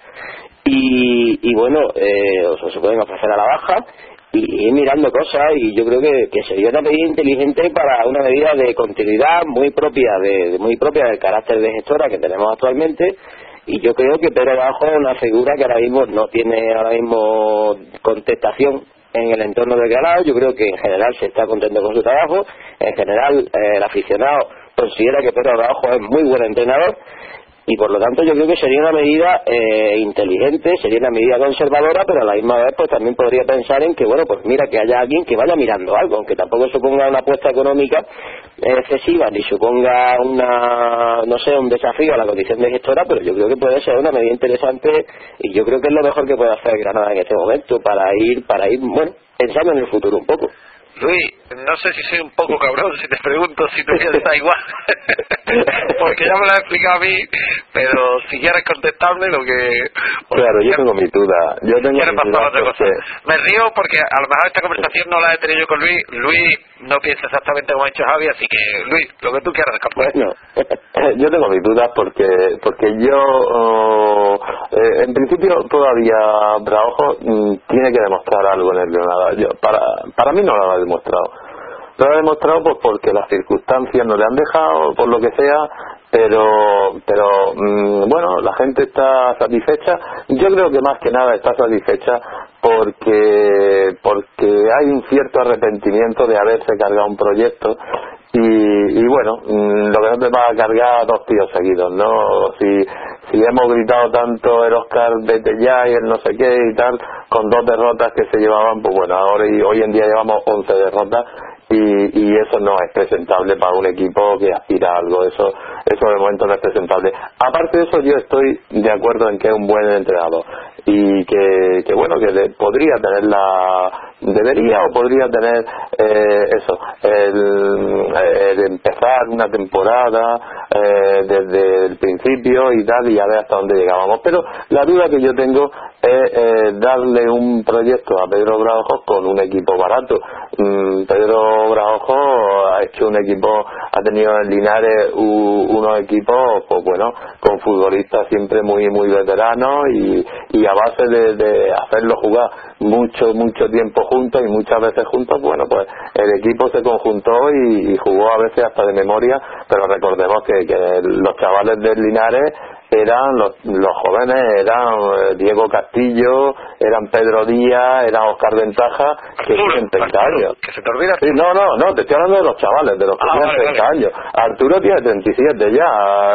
y bueno, se pueden ofrecer a la baja y ir mirando cosas, y yo creo que sería una medida inteligente para una medida de continuidad muy propia del carácter de gestora que tenemos actualmente. Y yo creo que Pedro Badajoz es una figura que ahora mismo no tiene contestación en el entorno del Granada. Yo creo que en general se está contento con su trabajo, en general el aficionado considera que Pedro Badajoz es muy buen entrenador, y por lo tanto yo creo que sería una medida inteligente, sería una medida conservadora, pero a la misma vez pues también podría pensar en que, bueno, pues mira, que haya alguien que vaya mirando algo, aunque tampoco suponga una apuesta económica excesiva, ni suponga un desafío a la condición de gestora, pero yo creo que puede ser una medida interesante, y yo creo que es lo mejor que puede hacer Granada en este momento para ir bueno, pensando en el futuro un poco. Luis, no sé si soy un poco cabrón si te pregunto si tú piensas igual, porque ya me lo has explicado a mí, pero si quieres contestarme lo que... Claro, yo tengo mi duda. ¿Quieres pasar a otra cosa? Me río porque a lo mejor esta conversación no la he tenido yo con Luis. Luis no piensa exactamente como ha dicho Javi, así que Luis, lo que tú quieras, campeón. Bueno, yo tengo mis dudas porque yo en principio todavía Badajoz tiene que demostrar algo en el Granada. Para mí no lo ha demostrado. Lo ha demostrado pues porque las circunstancias no le han dejado, por lo que sea, pero bueno, la gente está satisfecha. Yo creo que más que nada está satisfecha porque hay un cierto arrepentimiento de haberse cargado un proyecto, y bueno, lo que no te va a cargar 2 tíos seguidos, ¿no? Si hemos gritado tanto el Oscar vete ya y el no sé qué y tal, con 2 derrotas que se llevaban, pues bueno, ahora y hoy en día llevamos 11 derrotas, y eso no es presentable para un equipo que aspira a algo. Eso de momento no es presentable. Aparte de eso, yo estoy de acuerdo en que es un buen entrenador, y que bueno, que podría tener el empezar una temporada desde el principio y tal, y a ver hasta dónde llegábamos. Pero la duda que yo tengo es darle un proyecto a Pedro Badajoz con un equipo barato. Pedro Badajoz ha hecho un equipo, ha tenido en Linares unos equipos, pues bueno, con futbolistas siempre muy muy veteranos, y a base de hacerlos jugar mucho tiempo juntos y muchas veces juntos, bueno, pues el equipo se conjuntó y jugó a veces hasta de memoria. Pero recordemos que los chavales del Linares eran los jóvenes, eran Diego Castillo, eran Pedro Díaz, eran Oscar Ventaja, que tienen 30 años. Que se te olvida. Sí, no, te estoy hablando de los chavales, de los que tienen 30 años. Arturo tiene 37 ya.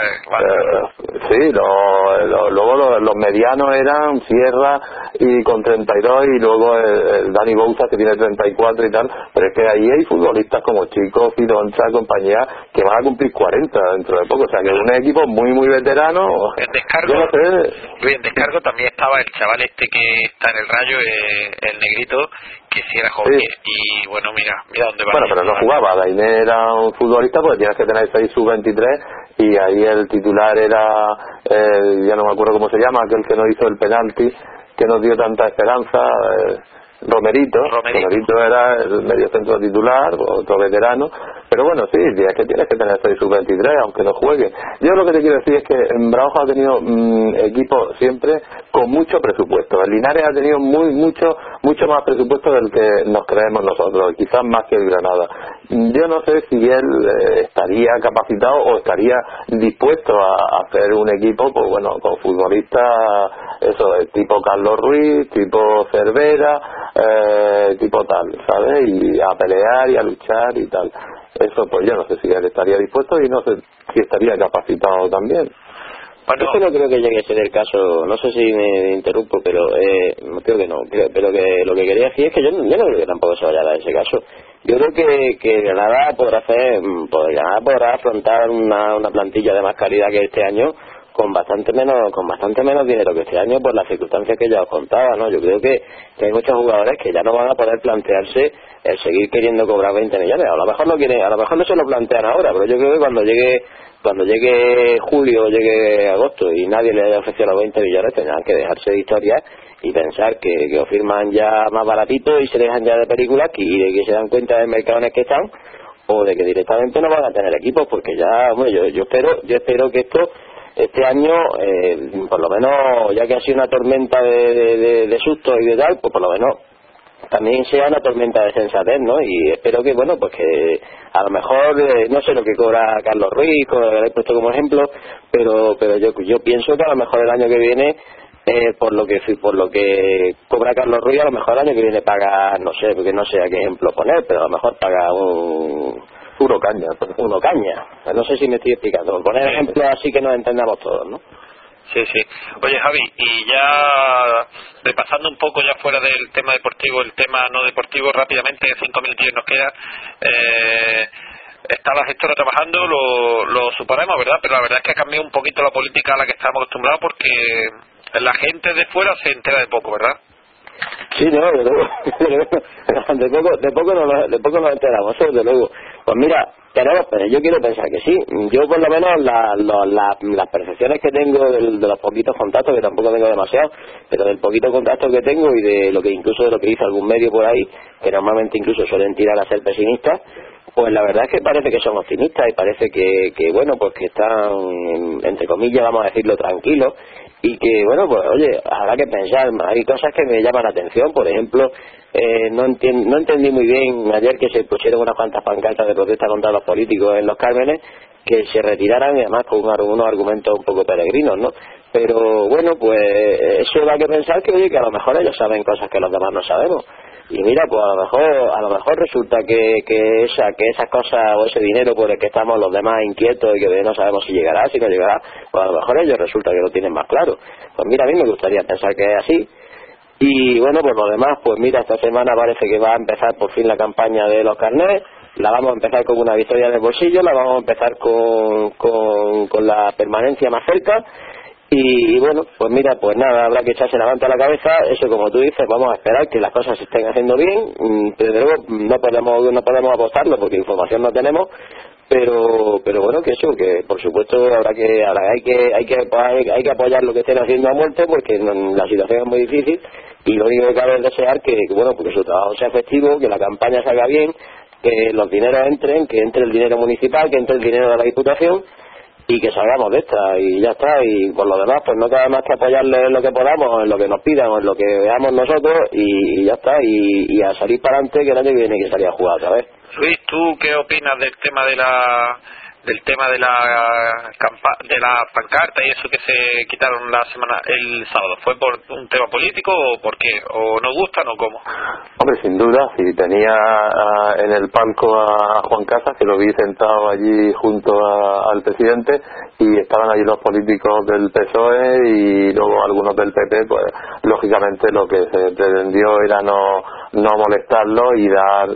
Luego los medianos eran Sierra y con 32, y luego el Dani Bouza, que tiene 34 y tal. Pero es que ahí hay futbolistas como Chico, Fidoncha, compañía, que van a cumplir 40 dentro de poco. O sea, que es un equipo muy muy veterano. En descargo también estaba el chaval este que está en el Rayo, el negrito, que sí era joven, sí. Y bueno, mira dónde va. Bueno, pero no jugaba. Dainé era un futbolista, porque tienes que tener 6 sub-23, y ahí el titular era ya no me acuerdo cómo se llama, aquel que nos hizo el penalti, que nos dio tanta esperanza, Romerito era el mediocentro titular, otro veterano. Pero bueno, sí, es que tienes que tener 6 sub-23 aunque no juegue. Yo lo que te quiero decir es que Badajoz ha tenido equipos siempre con mucho presupuesto. El Linares ha tenido mucho más presupuesto del que nos creemos nosotros, quizás más que el Granada. Yo no sé si él estaría capacitado o estaría dispuesto a hacer un equipo, pues bueno, con futbolistas tipo Carlos Ruiz, tipo Cervera, tipo tal, ¿sabes? Y a pelear y a luchar y tal. Eso pues yo no sé si él estaría dispuesto, y no sé si estaría capacitado también. Bueno, eso no creo que llegue a ser el caso. No sé si me interrumpo, pero creo que no. Pero que lo que quería decir es que yo no creo que tampoco se vaya a dar ese caso. Yo creo que Granada podrá afrontar una plantilla de más calidad que este año, con bastante menos dinero que este año por las circunstancias que ya os contaba, ¿no? Yo creo que hay muchos jugadores que ya no van a poder plantearse el seguir queriendo cobrar 20 millones. A lo mejor no quieren, a lo mejor no se lo plantean ahora, pero yo creo que cuando llegue julio o llegue agosto y nadie le haya ofrecido los 20 millones, tendrán que dejarse de historias y pensar que os firman ya más baratito y se dejan ya de películas y de que se dan cuenta del mercado en el que están, o de que directamente no van a tener equipos, porque ya, bueno, yo espero que este año, por lo menos, ya que ha sido una tormenta de susto y de tal, pues por lo menos también sea una tormenta de sensatez, ¿no? Y espero que, bueno, pues que a lo mejor, no sé lo que cobra Carlos Ruiz, que lo he puesto como ejemplo, pero yo pienso que a lo mejor el año que viene, por lo que cobra Carlos Ruiz, a lo mejor el año que viene paga, no sé, porque no sé a qué ejemplo poner, pero a lo mejor paga Uno Caña. No sé si me estoy explicando. Poner ejemplos así que nos entendamos todos, ¿no? Sí. Oye, Javi, y ya repasando un poco ya fuera del tema deportivo, el tema no deportivo, rápidamente, 5 minutos nos queda. Está la gestora trabajando, lo suponemos, ¿verdad? Pero la verdad es que ha cambiado un poquito la política a la que estamos acostumbrados, porque la gente de fuera se entera de poco, ¿verdad? Sí, no, de poco nos enteramos, eso desde luego. Pues mira, yo quiero pensar que sí. Yo por lo menos las percepciones que tengo de los poquitos contactos, que tampoco tengo demasiado, pero del poquito contacto que tengo y de lo que incluso de lo que dice algún medio por ahí, que normalmente incluso suelen tirar a ser pesimistas, pues la verdad es que parece que son optimistas y parece que bueno, pues que están, entre comillas, vamos a decirlo, tranquilos, y que bueno, pues oye, habrá que pensar. Hay cosas que me llaman la atención. Por ejemplo, no entendí muy bien ayer que se pusieron unas cuantas pancartas de protesta contra los políticos en Los Cármenes, que se retiraran, y además con unos argumentos un poco peregrinos, ¿no? Pero bueno, pues eso da que pensar que, oye, que a lo mejor ellos saben cosas que los demás no sabemos. Y mira, pues a lo mejor resulta que esas cosas o ese dinero por el que estamos los demás inquietos y que no sabemos si llegará, si no llegará, pues a lo mejor ellos resulta que lo tienen más claro. Pues mira, a mí me gustaría pensar que es así. Y bueno, pues lo demás, pues mira, esta semana parece que va a empezar por fin la campaña de los carnets. La vamos a empezar con una victoria en el bolsillo, la vamos a empezar con la permanencia más cerca. Y bueno, pues mira, pues nada, habrá que echarse la manta a la cabeza. Eso, como tú dices, vamos a esperar que las cosas se estén haciendo bien. Desde luego no podemos apostarlo porque información no tenemos, pero bueno, que eso, que por supuesto hay que apoyar lo que estén haciendo a muerte, porque la situación es muy difícil y lo único que cabe es desear que bueno, porque su trabajo sea efectivo, que la campaña salga bien, que los dineros entren, que entre el dinero municipal, que entre el dinero de la Diputación, y que salgamos de esta, y ya está. Y por lo demás, pues no queda más que apoyarle en lo que podamos, en lo que nos pidan o en lo que veamos nosotros, y ya está, y a salir para adelante, que el año que viene hay que salir a jugar otra vez. Luis, ¿tú qué opinas del tema de la pancarta y eso que se quitaron el sábado? ¿Fue por un tema político o por qué? ¿O no gustan o cómo? Hombre, sin duda, si tenía en el palco a Juan Casas, que lo vi sentado allí junto al presidente, y estaban allí los políticos del PSOE y luego algunos del PP, pues lógicamente lo que se pretendió era no molestarlo y dar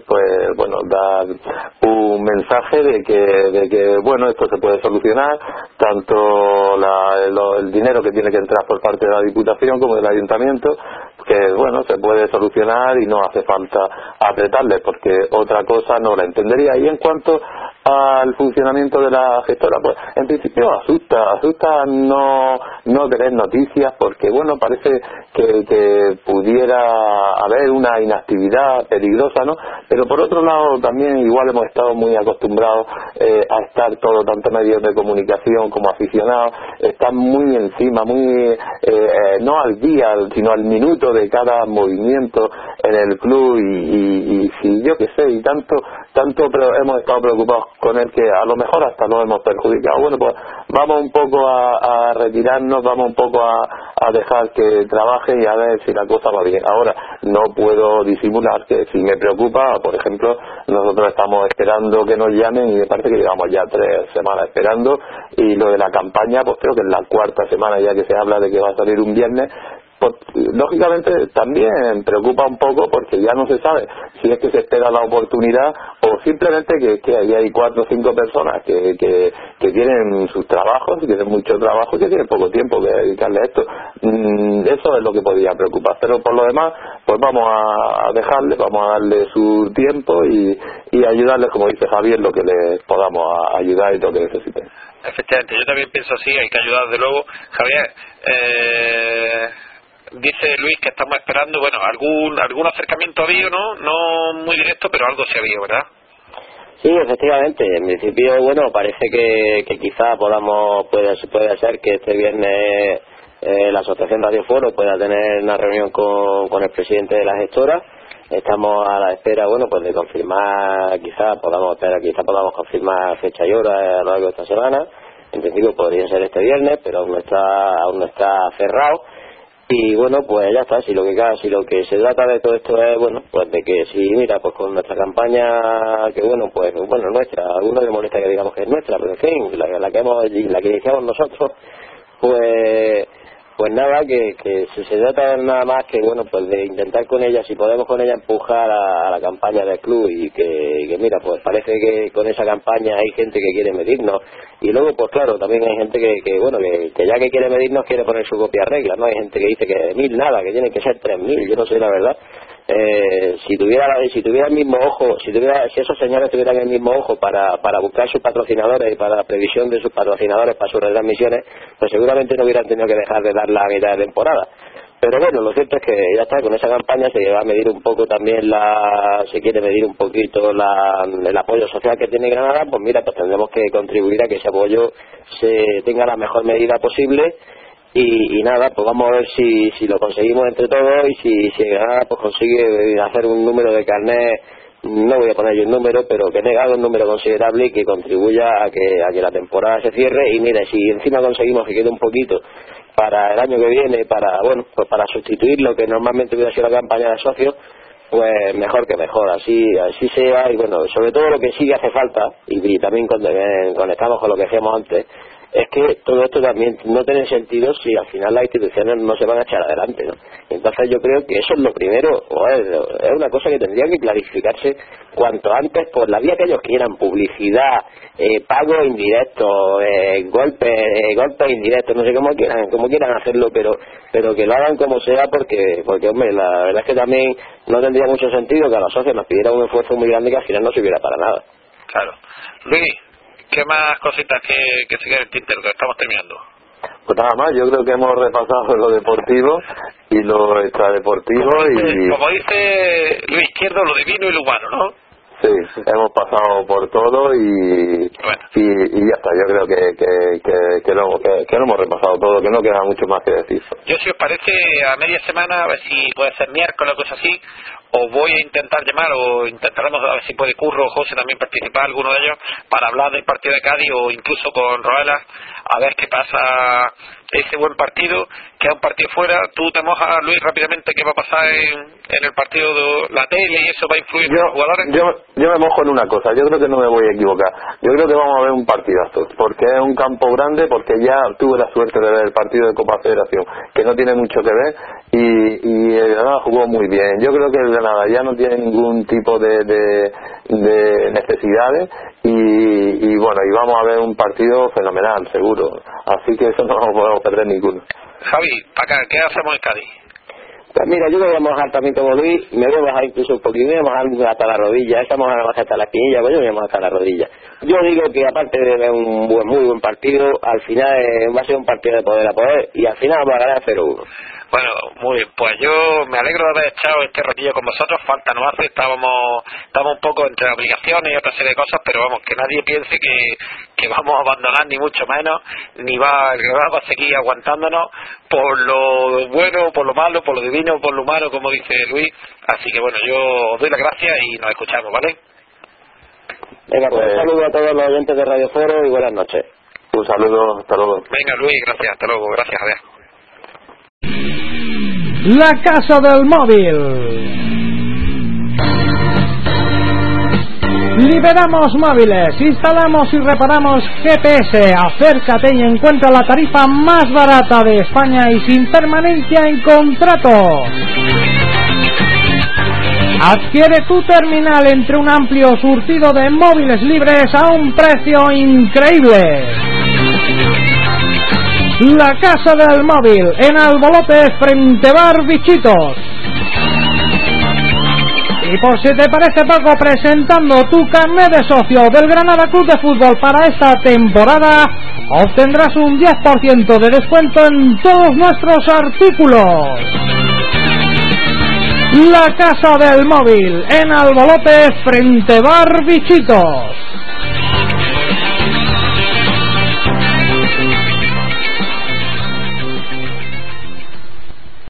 un mensaje de que bueno, esto se puede solucionar, tanto el dinero que tiene que entrar por parte de la Diputación como del Ayuntamiento, que bueno, se puede solucionar y no hace falta apretarle, porque otra cosa no la entendería. Y en cuanto al funcionamiento de la gestora, pues en principio asusta no tener noticias, porque bueno, parece que pudiera haber una inactividad peligrosa, ¿no? Pero por otro lado también igual hemos estado muy acostumbrados a estar tanto medios de comunicación como aficionados, están muy encima, no al día, sino al minuto de cada movimiento en el club, y si yo qué sé, y tanto pero hemos estado preocupados con él que a lo mejor hasta nos hemos perjudicado. Bueno, pues vamos un poco a retirarnos, vamos un poco a dejar que trabaje y a ver si la cosa va bien. Ahora, no puedo disimular que si me preocupa, por ejemplo, nosotros estamos esperando que nos llamen y me parece que llevamos ya 3 semanas esperando, y lo de la campaña, pues creo que es la 4ª semana ya que se habla de que va a salir un viernes, pues lógicamente también preocupa un poco, porque ya no se sabe si es que se espera la oportunidad o simplemente que ahí hay 4 o 5 personas que tienen sus trabajos, que tienen mucho trabajo y que tienen poco tiempo que dedicarle a esto. Eso es lo que podría preocupar, pero por lo demás pues vamos a dejarle, vamos a darle su tiempo y ayudarles, como dice Javier, lo que les podamos ayudar y lo que necesiten. Efectivamente, yo también pienso así, hay que ayudar de luego. Javier, dice Luis que estamos esperando, bueno, algún acercamiento ha habido, no muy directo, pero algo sí ha habido, ¿verdad? Sí, efectivamente, en principio, bueno, parece que quizá puede ser que este viernes la Asociación Radio Foro pueda tener una reunión con el presidente de la gestora. Estamos a la espera, bueno, pues de confirmar, quizá podamos confirmar fecha y hora a lo largo de esta semana. En principio podría ser este viernes, pero aún no está cerrado. Y bueno, pues ya está. Si lo que se trata de todo esto es, bueno, pues de que si, mira, pues con nuestra campaña, que nuestra, a algunos le molesta que digamos que es nuestra, pero en fin, la que iniciamos nosotros, pues nada, que si se trata de nada más que, bueno, pues de intentar con ella, si podemos con ella empujar a la campaña del club y que mira, pues parece que con esa campaña hay gente que quiere medirnos, y luego pues claro, también hay gente que ya que quiere medirnos quiere poner su propia regla, ¿no? Hay gente que dice que 1000 nada, que tienen que ser 3000, yo no sé la verdad. Si tuviera el mismo ojo, si esos señores tuvieran el mismo ojo para buscar sus patrocinadores y para la previsión de sus patrocinadores para sus retransmisiones, pues seguramente no hubieran tenido que dejar de dar la mitad de temporada. Pero bueno, lo cierto es que ya está, con esa campaña se va a medir un poco también se quiere medir un poquito el apoyo social que tiene Granada. Pues mira, pues tendremos que contribuir a que ese apoyo se tenga la mejor medida posible. Y nada, pues vamos a ver si lo conseguimos entre todos, y si Granada pues consigue hacer un número de carnet, no voy a poner yo un número, pero que haga un número considerable y que contribuya a que la temporada se cierre. Y mire, si encima conseguimos que quede un poquito para el año que viene, pues para sustituir lo que normalmente hubiera sido la campaña de socios, pues mejor que mejor, así sea. Y bueno, sobre todo lo que sí hace falta, y también conectamos con lo que decíamos antes, es que todo esto también no tiene sentido si al final las instituciones no se van a echar adelante, ¿no? Entonces yo creo que eso es lo primero, es una cosa que tendría que clarificarse cuanto antes por la vía que ellos quieran: publicidad, pagos indirectos, golpes indirectos, no sé cómo quieran hacerlo, pero que lo hagan como sea, porque hombre, la verdad es que también no tendría mucho sentido que a los socios nos pidieran un esfuerzo muy grande que al final no sirviera para nada. Claro. Luis, ¿qué más cositas que se quedan en el tintero, que estamos terminando? Pues nada más, yo creo que hemos repasado lo deportivo y lo extradeportivo. Como dice Luis Izquierdo, lo divino y lo humano, ¿no? Sí, hemos pasado por todo y ya está. Yo creo que lo hemos repasado todo, que no queda mucho más que decir. Yo, si os parece, a media semana, a ver si puede ser miércoles o cosas así, os voy a intentar llamar, o intentaremos a ver si puede Curro o José también participar, alguno de ellos, para hablar del partido de Cádiz, o incluso con Roelas, a ver qué pasa ese buen partido, que es un partido fuera. Tú te mojas, Luis, rápidamente, qué va a pasar en el partido de la tele, y eso va a influir en los jugadores. Yo me mojo en una cosa, yo creo que no me voy a equivocar. Yo creo que vamos a ver un partidazo, porque es un campo grande, porque ya tuve la suerte de ver el partido de Copa Federación, que no tiene mucho que ver, y el Granada jugó muy bien. Yo creo que el Granada ya no tiene ningún tipo de necesidades, y bueno, y vamos a ver un partido fenomenal, seguro. Así que eso no lo podemos perder ninguno. Javi, para acá, ¿qué hacemos en Cádiz? Pues mira, yo me voy a mojar también como Luis, me voy a bajar incluso un poquito, me voy a mojar hasta la rodilla, esta mojar hasta la espinilla, pues yo me voy a mojar hasta la rodilla. Yo digo que aparte de un muy buen partido, al final va a ser un partido de poder a poder, y al final vamos a ganar 0-1. Bueno, muy bien, pues yo me alegro de haber echado este ratillo con vosotros. Falta nos hace, estábamos un poco entre obligaciones y otra serie de cosas, pero vamos, que nadie piense que vamos a abandonar, ni mucho menos, ni va a seguir aguantándonos por lo bueno, por lo malo, por lo divino, por lo humano, como dice Luis. Así que bueno, yo os doy las gracias y nos escuchamos, ¿vale? Venga, pues un saludo a todos los oyentes de Radio Foro y buenas noches. Un saludo, hasta luego. Venga, Luis, gracias, hasta luego, gracias, adiós. La Casa del Móvil. Liberamos móviles, instalamos y reparamos GPS. Acércate y encuentra la tarifa más barata de España y sin permanencia en contrato. Adquiere tu terminal entre un amplio surtido de móviles libres a un precio increíble. La Casa del Móvil, en Albolote, frente Bar Bichitos. Y por si te parece poco, presentando tu carnet de socio del Granada Club de Fútbol para esta temporada, obtendrás un 10% de descuento en todos nuestros artículos. La Casa del Móvil, en Albolote, frente Bar Bichitos.